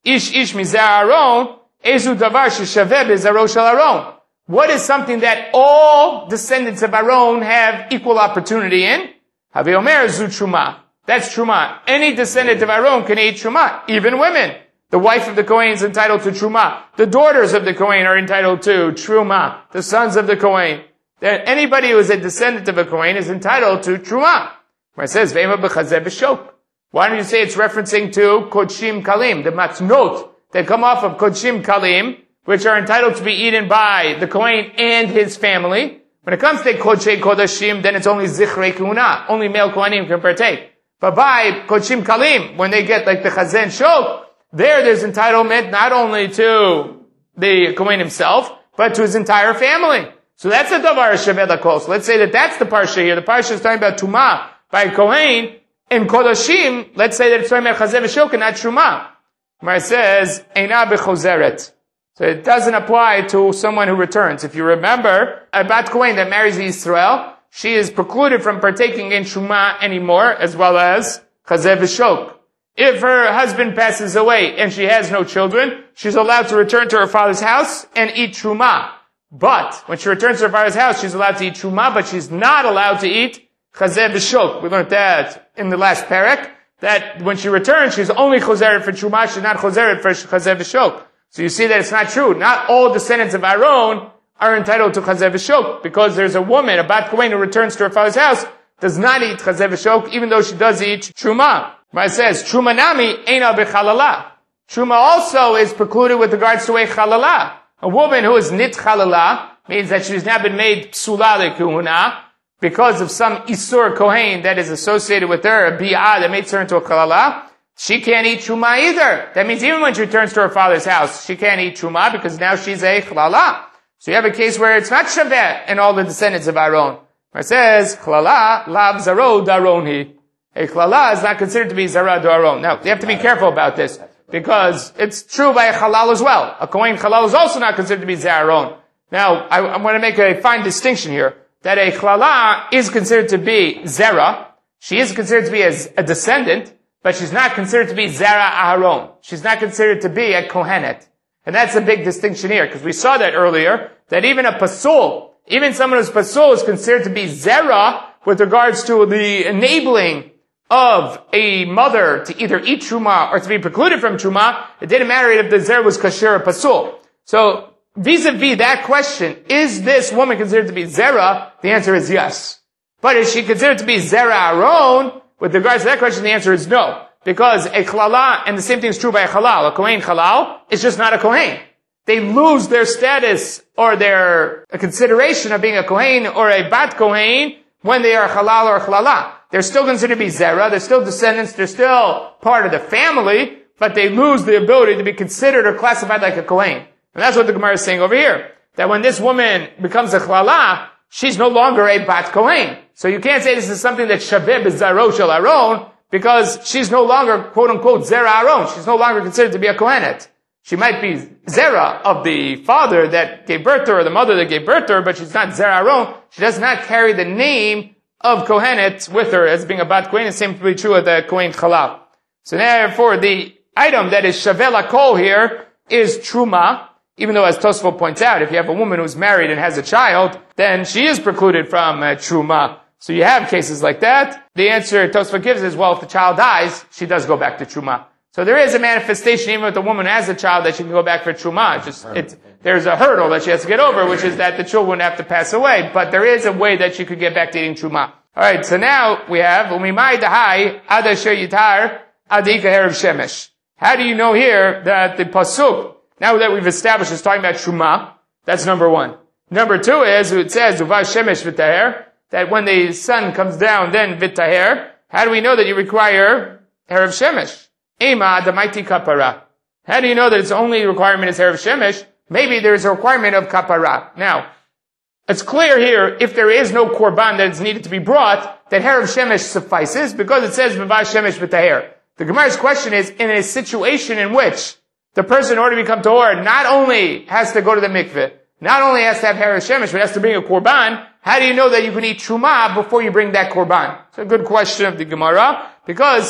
S1: Ish ish mizar Aaron, ezu davar sheshaveh bezaro shel Aaron. What is something that all descendants of Aaron have equal opportunity in? Havi omer zu truma. That's truma. Any descendant of Aaron can eat truma, even women. The wife of the Kohen is entitled to truma. The daughters of the Kohen are entitled to truma. The sons of the Kohen. That anybody who is a descendant of a Kohen is entitled to truma. Where it says, Ve'ema b'chazeh b'shok. Why don't you say it's referencing to Kodshim Kalim, the matnot that come off of Kodshim Kalim, which are entitled to be eaten by the Kohen and his family. When it comes to Kodshei Kodashim, then it's only Zichrei Kuna. Only male Kohanim can partake. But by Kodshim Kalim, when they get like the Chazeh and Shok, there there's entitlement not only to the Kohen himself, but to his entire family. So that's a Davar Shaveh Lakol. So let's say that that's the Parsha here. The Parsha is talking about Tumah by Kohen. In Kodashim, let's say that it's talking about Chazeh V'Shok and not Truma. Where it says, Eina b'chozeret. So it doesn't apply to someone who returns. If you remember, a Bat Kohen that marries Israel, she is precluded from partaking in Truma anymore, as well as Chazeh V'Shok. If her husband passes away and she has no children, she's allowed to return to her father's house and eat Truma. But when she returns to her father's house, she's allowed to eat Truma, but she's not allowed to eat Chazeh V'Shok. We learned that in the last parak, that when she returns, she's only chozeret for Truma, she's not chozeret for Chazeh V'Shok. So you see that it's not true. Not all descendants of Aaron are entitled to Chazeh V'Shok, because there's a woman, a Bat Kohen, who returns to her father's house, does not eat Chazeh V'Shok, even though she does eat Truma. It says, Truma nami eina b'chalala. Truma also is precluded with regards to a chalala. A woman who is nit chalala means that she's now been made psula lekehuna, because of some Isur Kohen that is associated with her, a bi'ah that makes her into a chalala, she can't eat truma either. That means even when she returns to her father's house, she can't eat truma because now she's a chalala. So you have a case where it's not shaveh in all the descendants of Aaron. Where it says, chalala lav zaro daroni. A chalala is not considered to be zara d'Aaron. Now, you have to be careful about this, because it's true by a halal as well. A Kohen halal is also not considered to be za'aron. Now, I, I want to make a fine distinction here, that a chalala is considered to be zera. She is considered to be a, a descendant, but she's not considered to be zera Aharon. She's not considered to be a kohenet. And that's a big distinction here, because we saw that earlier, that even a pasul, even someone who's pasul is considered to be zera with regards to the enabling of a mother to either eat truma or to be precluded from truma. It didn't matter if the zera was kasher or pasul. So, vis-a-vis that question, is this woman considered to be zera? The answer is yes. But is she considered to be zera Aaron? With regards to that question, the answer is no. Because a chalala, and the same thing is true by a halal, a kohen halal, is just not a kohen. They lose their status or their consideration of being a kohen or a bat kohen when they are halal or halala. They're still considered to be zera, they're still descendants, they're still part of the family, but they lose the ability to be considered or classified like a kohen. And that's what the Gemara is saying over here. That when this woman becomes a chalala, she's no longer a bat kohen. So you can't say this is something that shaveh b'zaro shel Aaron, because she's no longer, quote unquote, zera Aaron. She's no longer considered to be a kohenet. She might be zera of the father that gave birth to her, or the mother that gave birth to her, but she's not zera Aaron. She does not carry the name of kohenet with her as being a bat kohen. The same to be true of the kohen chalal. So therefore, the item that is shaveh lakol here is truma. Even though, as Tosfot points out, if you have a woman who's married and has a child, then she is precluded from uh, truma. So you have cases like that. The answer Tosfot gives is, well, if the child dies, she does go back to truma. So there is a manifestation, even with a woman who has a child, that she can go back for truma. It's just, it's, there's a hurdle that she has to get over, which is that the children have to pass away. But there is a way that she could get back to eating truma. Alright, so now we have, Umimai dahai, ad asher yitar, adika herav shemesh. How do you know here that the pasuk, now that we've established it's talking about truma, that's number one. Number two is, it says, uva shemesh v'taher, that when the sun comes down, then v'taher. How do we know that you require herav shemesh? Ema damaiti kapara. How do you know that its only requirement is herav shemesh? Maybe there's a requirement of kapara. Now, it's clear here, if there is no korban that is needed to be brought, that herav shemesh suffices, because it says uva shemesh v'taher. The Gemara's question is, in a situation in which the person, in order to become tahor, not only has to go to the mikveh, not only has to have herav shemesh, but has to bring a korban, how do you know that you can eat truma before you bring that korban? It's a good question of the Gemara, because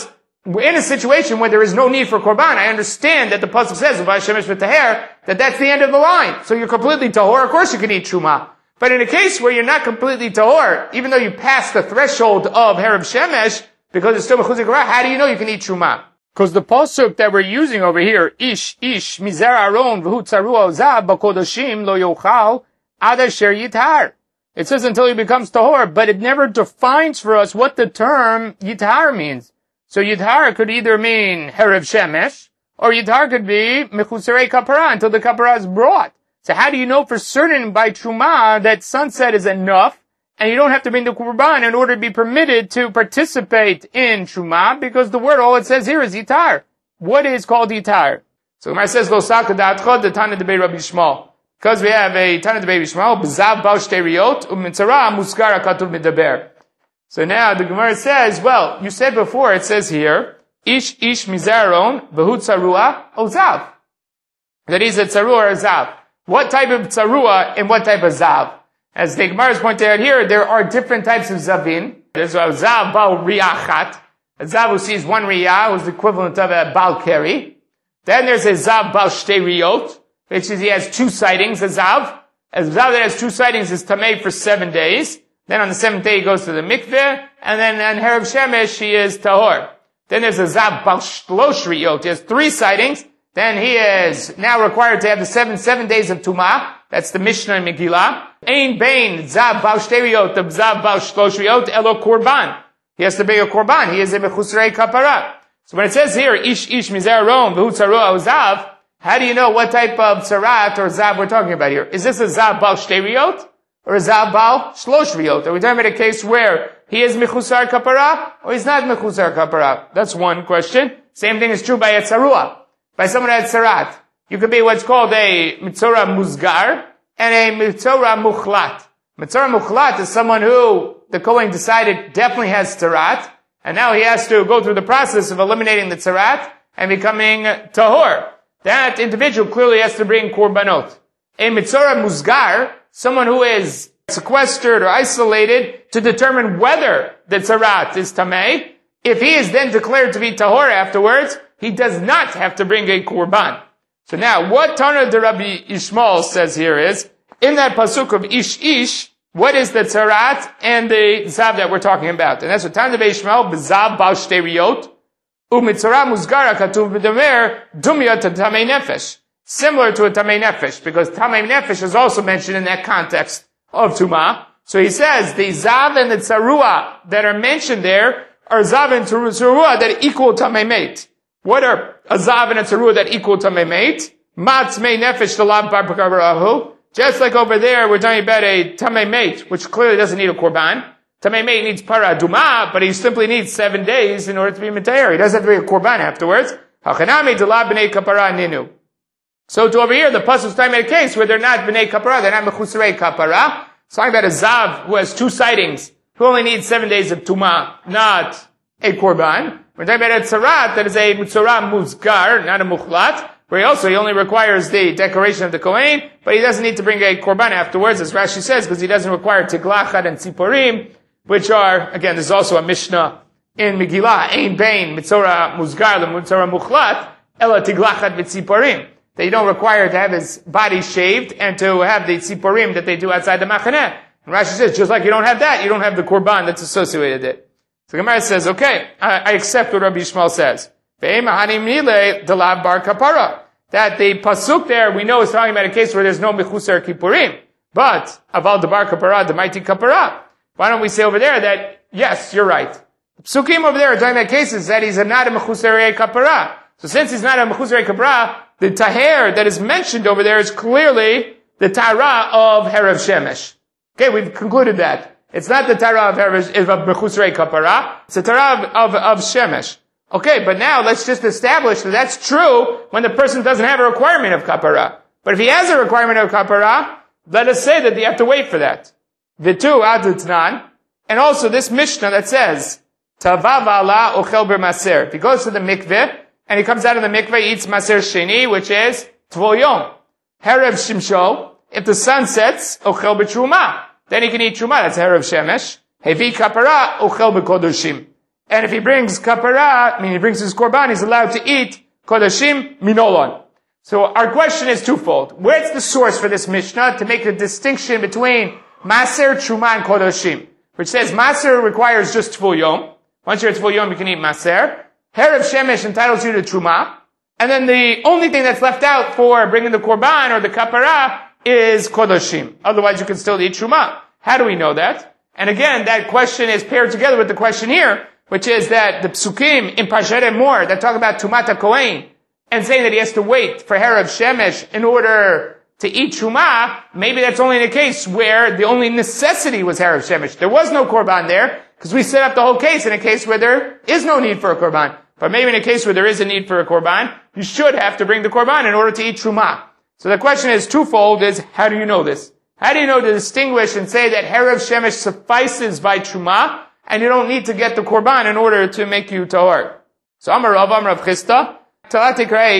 S1: we're in a situation where there is no need for korban. I understand that the pasuk says, that that's the end of the line. So you're completely tahor, of course you can eat truma. But in a case where you're not completely tahor, even though you pass the threshold of Herav Shemesh, because it's still mechuzek ra, how do you know you can eat truma? Because the pasuk that we're using over here, ish, ish, mizer aron, v'hu tzaru ozav, b'kodoshim lo yochal, ad asher yitar. It says until he becomes tahor, but it never defines for us what the term yitar means. So yitar could either mean Herav Shemesh, or yitar could be mechusarei kapara, until the kapara is brought. So how do you know for certain by truma that sunset is enough, and you don't have to bring the korban in order to be permitted to participate in truma? Because the word, all it says here is yitar. What is called yitar? So Gemara says, lo sakadatcha, the Tana debei Rabbi Shmuel. Because we have a Tana debei Rabbi Shmuel, b'zav bal shtei riyot, u'mitzara muskar ha'katuv midaber. So now the Gemara says, well, you said before, it says here, ish ish mizaron, v'hu tzarua, ozav. That is a tzarua or zav. What type of tzarua and what type of zav? As the Gemara has pointed out here, there are different types of zavin. There's a zav bal riyachat, a zav who sees one riyah, who's the equivalent of a bal keri. Then there's a zav bal shtei riyot, which is he has two sightings, a zav. A zav that has two sightings is tamei for seven days. Then on the seventh day he goes to the mikveh, and then on Herav Shemesh he is tahor. Then there's a zav bal shlosh riyot, he has three sightings. Then he is now required to have the seven, seven days of Tumah. That's the Mishnah in Megillah. Ein bein zav bal shtei riyot, the zav bal shlosh riyot, elo korban. He has to bring a korban. He is a mechusrei kapara. So when it says here, ish ish mizer ron, v'hu tzarua zav, how do you know what type of tzarat or zav we're talking about here? Is this a zav bal shtei riyot? Or a zav bal shlosh riyot? Are we talking about a case where he is mechusar kapara, or he's not mechusar kapara? That's one question. Same thing is true by a tzarua. By someone who had tzarat. You could be what's called a mitzora muzgar and a mitzora muchlat. Mitzora muchlat is someone who the Kohen decided definitely has tzarat, and now he has to go through the process of eliminating the tzarat and becoming tahor. That individual clearly has to bring korbanot. A mitzora muzgar, someone who is sequestered or isolated to determine whether the tzarat is tamei. If he is then declared to be tahor afterwards, he does not have to bring a korban. So now, what Tana de Rabbi Yishmael says here is, in that pasuk of ish ish, what is the tzarat and the zav that we're talking about? And that's what Tana de Rabbi Yishmael, b'zav bal shtei riyot, u'mitzara muzgara katuv b'damer, dumya tamei nefesh. Similar to a tamei nefesh, because tamei nefesh is also mentioned in that context of tumah. So he says, the zav and the tzarua that are mentioned there are zav and tzarua that equal tamei meit. What are a zav and a tzarua that equal tamei meit? Matz mei nefesh talav bar pakavarahu. Just like over there, we're talking about a tamei meit, which clearly doesn't need a korban. Tamei meit needs para duma, but he simply needs seven days in order to be mitayer. He doesn't have to be a korban afterwards. Hachanami talav b'nei kapara ninu. So to over here, the pasuk is talking about a case where they're not b'nei kapara, they're not mechusrei kapara. It's talking about a zav who has two sightings, who only needs seven days of tuma, not a korban. We're talking about a tzarat that is a mitzora muzgar, not a muchlat, where he also, he only requires the decoration of the Kohen, but he doesn't need to bring a korban afterwards, as Rashi says, because he doesn't require tiglachat and tziporim, which are, again, there's also a Mishnah in Megillah, ein bein mitzora muzgar, the mitzora muchlat, ela tiglachat v'tziporim. That you don't require to have his body shaved and to have the tziporim that they do outside the machaneh. And Rashi says, just like you don't have that, you don't have the korban that's associated with it. So Gemara says, okay, I, I accept what Rabbi Yishmael says. That the pasuk there, we know is talking about a case where there's no mechusar kippurim. But, aval the bar kapara, the mighty kapara. Why don't we say over there that, yes, you're right. The psukim over there are talking about cases that he's not a mechusar kapara. So since he's not a mechusar kapara, the taher that is mentioned over there is clearly the tara of Herav Shemesh. Okay, we've concluded that. It's not the tara of Herav, of mechusrei kapara. It's the tara of, of, of Shemesh. Okay, but now let's just establish that that's true when the person doesn't have a requirement of kapara. But if he has a requirement of kapara, let us say that you have to wait for that. Vitu adutnan. And also this Mishnah that says, Tavav ala ochel ber maser. If he goes to the mikveh, and he comes out of the mikveh, he eats maser sheni, which is tvoyom. Herav shimsho. If the sun sets, ochel betruma. Then he can eat truma. That's Herav Shemesh. Hevi kapara, ochel bekodoshim. And if he brings kapara, I mean he brings his korban, he's allowed to eat kodashim minolon. So our question is twofold. Where's the source for this Mishnah to make the distinction between Maser, Truma, and Kodashim? Which says Maser requires just Tvul Yom. Once you're at Tvul Yom, you can eat Maser. Herav Shemesh entitles you to Truma. And then the only thing that's left out for bringing the Korban or the Kapara is Kodashim. Otherwise, you can still eat Truma. How do we know that? And again, that question is paired together with the question here, which is that the Psukim in Parshat Emor that talk about Tumat HaKohen, and saying that he has to wait for Herav Shemesh in order to eat Truma, maybe that's only in a case where the only necessity was Herav Shemesh. There was no Korban there, because we set up the whole case in a case where there is no need for a Korban. But maybe in a case where there is a need for a Korban, you should have to bring the Korban in order to eat Truma. So the question is twofold, is how do you know this? How do you know to distinguish and say that Herav Shemesh suffices by Truma, and you don't need to get the Korban in order to make you Tahor? So Amar Rav, Amar Rav Chisda, there are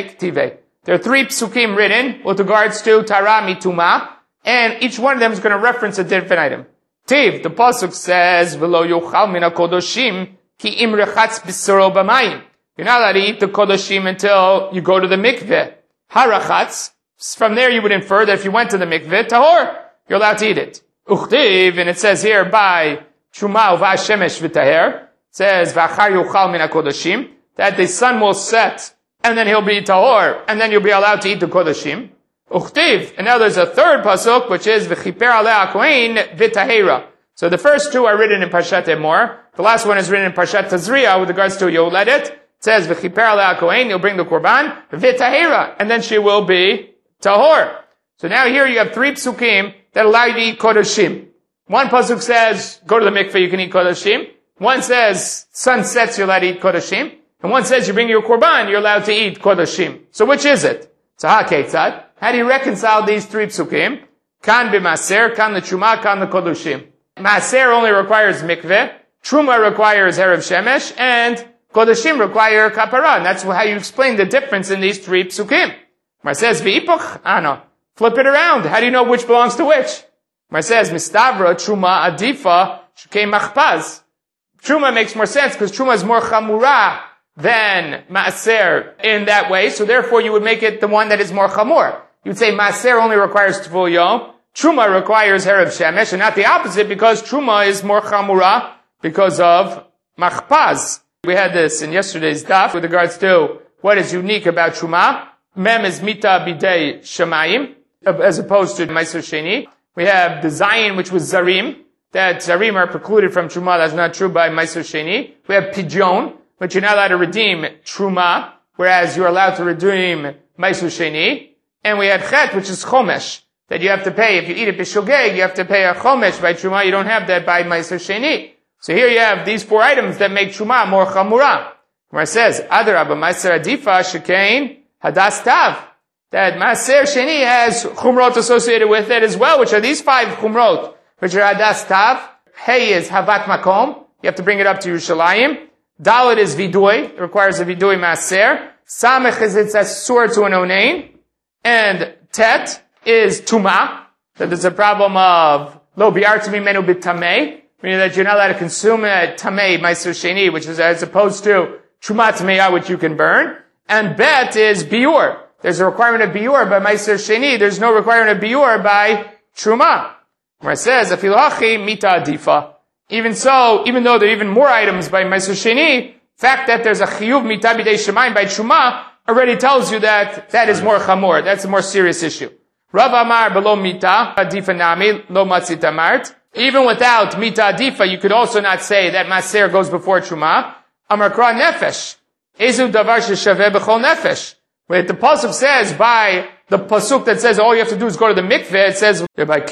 S1: three psukim written with regards to Tara Mituma, and each one of them is going to reference a different item. Tiv, the pasuk says, "V'lo yochal min hakodoshim ki im rechatz b'saro b'mayim." You're not allowed to eat the kodoshim until you go to the mikveh. Harachatz, from there you would infer that if you went to the mikveh, tahor, you're allowed to eat it. Uchtiv, and it says here by Truma uva shemesh v'taher, it says v'achar yochal min hakodoshim, that the sun will set and then he'll be tahor, and then you'll be allowed to eat the kodashim. Uchtiv. And now there's a third pasuk, which is v'chiper alei hakohen v'tahera. So the first two are written in Parshat Emor. The last one is written in Parshat Tazria with regards to Yoledet. It says v'chiper alei hakohen, you'll bring the korban v'tahera, and then she will be tahor. So now here you have three psukim that allow you to eat kodashim. One pasuk says go to the mikveh, you can eat kodashim. One says sun sets, you're allowed to eat kodashim. And one says you bring your korban, you're allowed to eat kodashim. So which is it? So ha ketzad. How do you reconcile these three psukim? Kan b'maser, kan l'truma, kan l'kodashim. Maser only requires mikveh, truma requires herav shemesh, and kodashim require kapara. And that's how you explain the difference in these three psukim. Mar says v'ipoch, ano. Flip it around. How do you know which belongs to which? Mar says mistavra truma adifa shkei machpaz. Truma makes more sense because truma is more chamura than Maaser in that way, so therefore you would make it the one that is more chamor. You would say Maaser only requires Tvul Yom, Truma requires Herav Shemesh, and not the opposite, because Truma is more chamura because of Machpaz. We had this in yesterday's daf with regards to what is unique about Truma. Mem is Mita Bidei Shemayim, as opposed to Meiser Sheni. We have the Zayin, which was Zarim, that Zarim are precluded from Truma, that's not true by Meiser Sheni. We have Pidyon, but you're not allowed to redeem Truma, whereas you're allowed to redeem Meiser Sheni. And we had Chet, which is Chomesh, that you have to pay. If you eat it B'Shogeg, you have to pay a Chomesh by Truma. You don't have that by Meiser Sheni. So here you have these four items that make Truma more Chamura. Where it says, Adarabba Meiser Adifa Shekain Hadas Tav. That Meiser Sheni has Chumrot associated with it as well, which are these five Chumrot, which are Hadas Tav. Hey is Havat Makom. You have to bring it up to Yerushalayim. Dalet is vidui, it requires a vidui maaser. Samech is it's asur to an onain. And tet is tuma, that there's a problem of lo bi'artimi menu b'tamei, meaning that you're not allowed to consume a tamei meiser sheni, which is as opposed to truma tameya, which you can burn. And bet is biur. There's a requirement of biur by meiser sheni. There's no requirement of biur by truma. Where it says afilachi mita adifa. Even so, even though there are even more items by Meiser Sheni, fact that there's a chiyuv mita b'dei shemayim by Truma already tells you that that is more chamor. That's a more serious issue. Rav Amar below mita adifa nami lo matzit amart. Even without mita adifa, you could also not say that maser goes before Truma. Amar kra nefesh. Ezu davar sheshaveh b'chol nefesh. Wait, the pasuk says by the pasuk that says all you have to do is go to the mikveh, it says,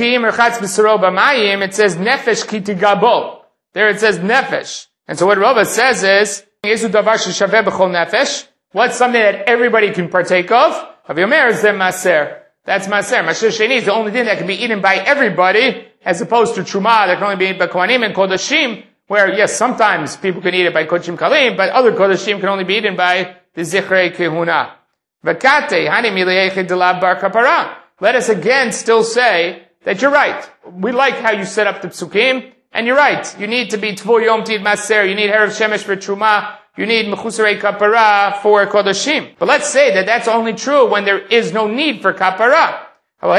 S1: it says nefesh ki tigabo. There it says nefesh. And so what Rava says is, what's something that everybody can partake of? Avyomer is the maser. That's maser. Maser sheni is the only thing that can be eaten by everybody, as opposed to truma that can only be eaten by kohanim and kodashim, where yes, sometimes people can eat it by kodashim kalim, but other kodashim can only be eaten by the zichrei kehuna. Let us again still say that you're right. We like how you set up the psukim, And you're right. You need to be Tvul Yom Tid Maser. You need Erev Shemesh for Truma. You need Mechusarei Kapara for Kodashim. But let's say that that's only true when there is no need for Kapara. But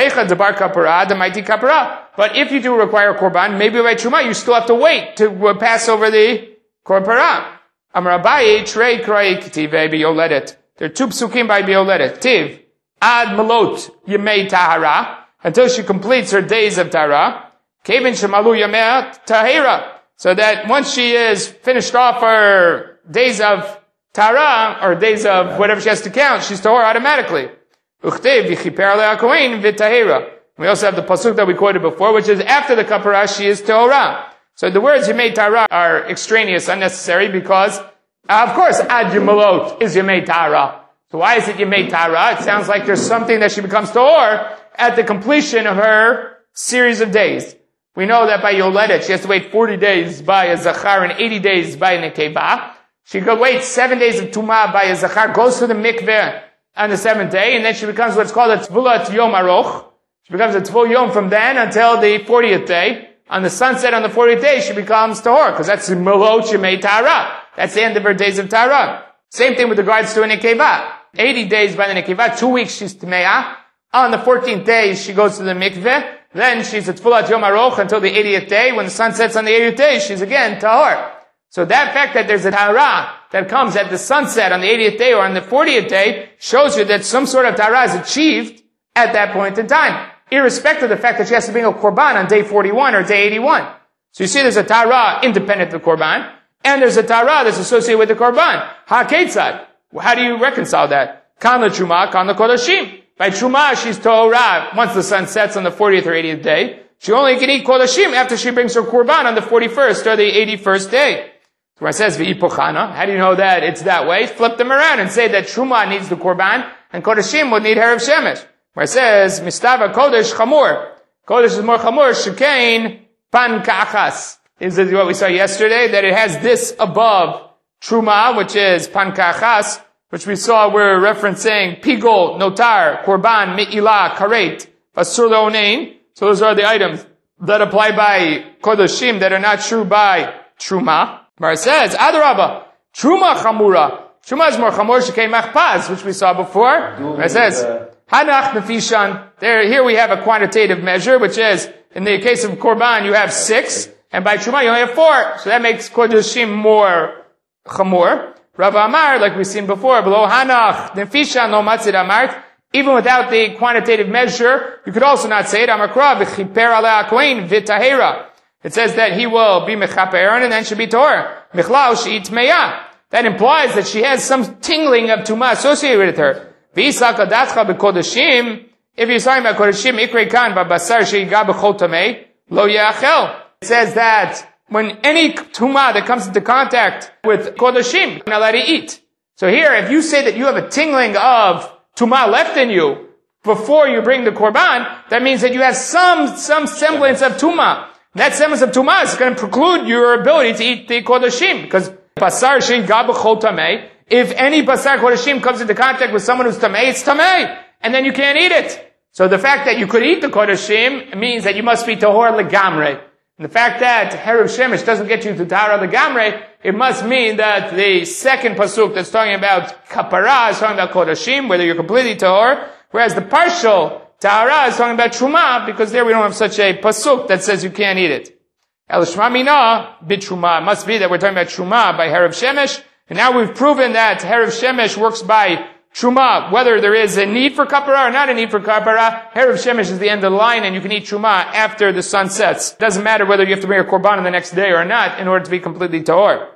S1: if you do require Korban, maybe by Truma, you still have to wait to pass over the Korban. Amar Abaye, Trei Kroi K'tiv B'yoledet. There are two psukim by B'yoledet. Tiv, Ad Malot Yemei Tahara, until she completes her days of Tahara. Kevin Shemalu Yemei Tahira. So that once she is finished off her days of Tahara, or days of whatever she has to count, she's Tahor automatically. Uchtev Yichiper Le'ah Kohen V'Tahira. We also have the pasuk that we quoted before, which is after the kapara, she is Tahora. So the words Yemei Tahara are extraneous, unnecessary, because, uh, of course, Ad Yemalot is Yemei Tahara. So why is it Yemei Tahara? It sounds like there's something that she becomes Tahor at the completion of her series of days. We know that by Yoledet, she has to wait forty days by a Zachar and eighty days by a Nekeva. She could wait seven days of Tumah by a Zachar, goes to the mikveh on the seventh day, and then she becomes what's called a Tvulat Yom Aroch. She becomes a Tvul Yom from then until the fortieth day. On the sunset on the fortieth day, she becomes Tahor, because that's Melot Yemei Tahara. That's the end of her days of Tahara. Same thing with regards to a Nekeva. eighty days by the Nekeva, two weeks she's Tmeah. On the fourteenth day, she goes to the mikveh. Then she's a Tfulat Yom Aroch until the eightieth day. When the sun sets on the eightieth day, she's again Tahor. So that fact that there's a Tahara that comes at the sunset on the eightieth day or on the fortieth day shows you that some sort of Tahara is achieved at that point in time, irrespective of the fact that she has to bring a Korban on day forty-one or day eighty-one. So you see there's a Tahara independent of the Korban, and there's a Tahara that's associated with the Korban. Ha-Ketzad. How do you reconcile that? Kan la-Truma, kan la-Kodashim. By Truma, she's Tahora once the sun sets on the fortieth or eightieth day. She only can eat Kodashim after she brings her Korban on the forty-first or the eighty-first day. So where it says V'ipochana, how do you know that it's that way? Flip them around and say that Truma needs the Korban and Kodashim would need Erev Shemesh. Where it says Mistava Kodesh Chamur. Kodesh is more Chamur, Shekain Pan Ka'achas. Is this what we saw yesterday? That it has this above Truma, which is Pan Ka'achas, which we saw we're referencing Pigol, Notar, Korban, Me'ilah, Karet, Basur Le'onein. So those are the items that apply by Kodashim that are not true by Truma. Where it says, Adarabba, Truma Chamura. Truma is more Chamur, Shekei Machpaz, which we saw before. Where it says, Hanach Nefishan. There, here we have a quantitative measure, which is, in the case of Korban, you have six, and by Truma you only have four. So that makes Kodashim more Chamur. Rav Amar, like we've seen before, below Hanach, Nefisha, no Matzid Amart, even without the quantitative measure, you could also not say it. Amakra, V'chiper aleh Kohen, V'tahera. It says that he will be Mechaper Aaron and then should be Torah. Michlao, she eats Meya. That implies that she has some tingling of Tumah associated with her. V'yisak adatcha b'kodashim, if you're talking about Kodashim, Ikrei kan, v'basar she'iga b'chol tamei, lo ya'achel. It says that when any tumah that comes into contact with kodashim, you're not allowed to eat. So here, if you say that you have a tingling of tumah left in you before you bring the korban, that means that you have some some semblance of tumah. That semblance of tumah is going to preclude your ability to eat the kodashim, because basar she'iga b'chol tamei. If any basar kodashim comes into contact with someone who's tamei, it's tamei, and then you can't eat it. So the fact that you could eat the kodashim means that you must be tahor legamre. And the fact that Erev Shemesh doesn't get you to Tahara Legamre, it must mean that the second pasuk that's talking about Kapara is talking about Kodashim, whether you're completely Tahor, whereas the partial Tahara is talking about Truma, because there we don't have such a pasuk that says you can't eat it. El Shma Mina, Bit Truma. It must be that we're talking about Truma by Erev Shemesh, and now we've proven that Erev Shemesh works by Truma, whether there is a need for kapara or not a need for kapara. Erev Shemesh is the end of the line, and you can eat truma after the sun sets. It doesn't matter whether you have to bring a korban on the next day or not in order to be completely tahor.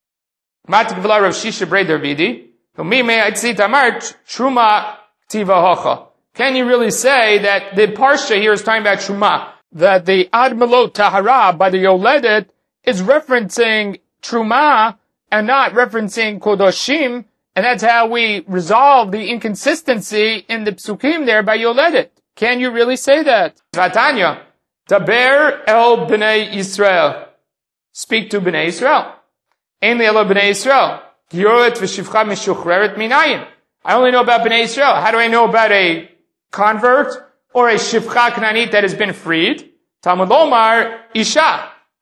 S1: Matik v'la Rav Shisha Breder Vidi. Truma tiva hocha. Can you really say that the parsha here is talking about truma? That the ad melot tahara by the yoledet is referencing truma and not referencing kodoshim? And that's how we resolve the inconsistency in the psukim there by Yoledet. Can you really say that? Vatanya, Taber el b'nei Yisrael. Speak to b'nei Yisrael. Ein li elo b'nei Yisrael. Gioret v'shivcha mishuchreret minayin. I only know about b'nei Yisrael. How do I know about a convert or a shivcha knanit that has been freed? Talmud Omar, Isha.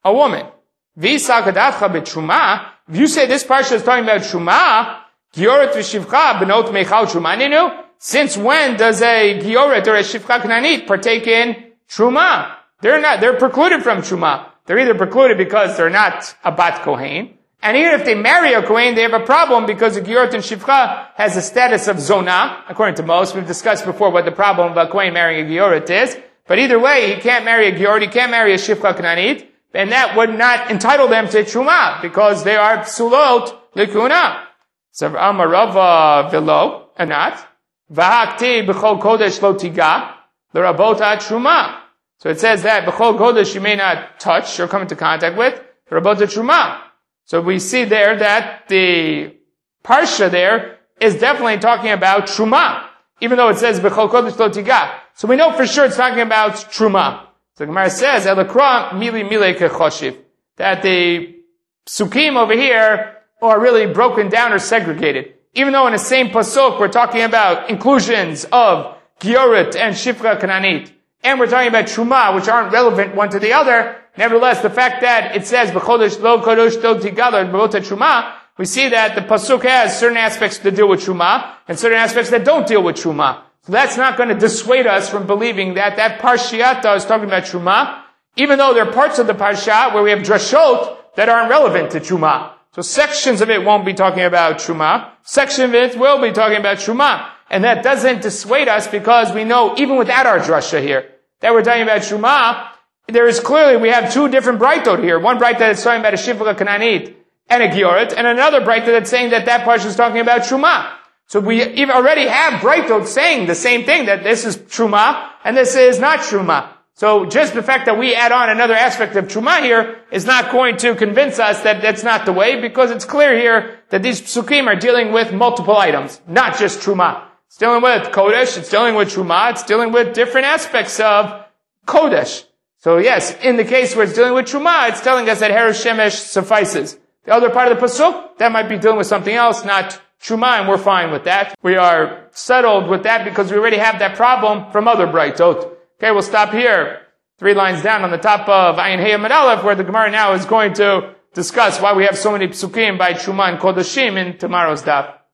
S1: a woman. V'sakadavcha b'truma, if you say this parsha is talking about truma, gioret v'shivcha benot meichal trumaninu, since when does a gioret or a shivcha knanit partake in truma? They're not, they're precluded from truma. They're either precluded because they're not a bat kohen, and even if they marry a kohen, they have a problem because a gioret and shivcha has a status of zona, according to most. We've discussed before what the problem of a kohen marrying a gioret is. But either way, he can't marry a gioret, he can't marry a shivcha knanit, and that would not entitle them to truma because they are psulot likuna. So Amarava velo anat v'hakti b'chol kodesh lo tiga l'rabota truma. So it says that b'chol kodesh you may not touch or come into contact with l'rabota truma. So we see there that the parsha there is definitely talking about truma, even though it says b'chol kodesh lo tiga. So we know for sure it's talking about truma. So the Gemara says, Elakra mili mile kechoshiv, that the psukim over here are really broken down or segregated. Even though in the same pasuk we're talking about inclusions of gioret and shifra kananit, and we're talking about truma, which aren't relevant one to the other, nevertheless, the fact that it says b'chodesh lo kodesh lo tigadol b'vota truma, we see that the pasuk has certain aspects that deal with truma and certain aspects that don't deal with truma. So that's not going to dissuade us from believing that that parshiata is talking about truma, even though there are parts of the parsha where we have drashot that aren't relevant to truma. So sections of it won't be talking about truma. Section of it will be talking about truma. And that doesn't dissuade us because we know, even without our drasha here, that we're talking about truma. There is clearly, we have two different braitot here. One braitot that's talking about a shivcha kananit and a gioret, and another braitot that's saying that that parsha is talking about truma. So we even already have braitot saying the same thing, that this is truma and this is not truma. So just the fact that we add on another aspect of truma here is not going to convince us that that's not the way, because it's clear here that these psukim are dealing with multiple items, not just truma. It's dealing with kodesh, it's dealing with truma, it's dealing with different aspects of kodesh. So yes, in the case where it's dealing with truma, it's telling us that Heresh Shemesh suffices. The other part of the pasuk, that might be dealing with something else, not truma, and we're fine with that. We are settled with that because we already have that problem from other braitot. Okay, we'll stop here. Three lines down on the top of Ayin Hey Amud Aleph, where the Gemara now is going to discuss why we have so many psukim by truma and kodashim in tomorrow's daf.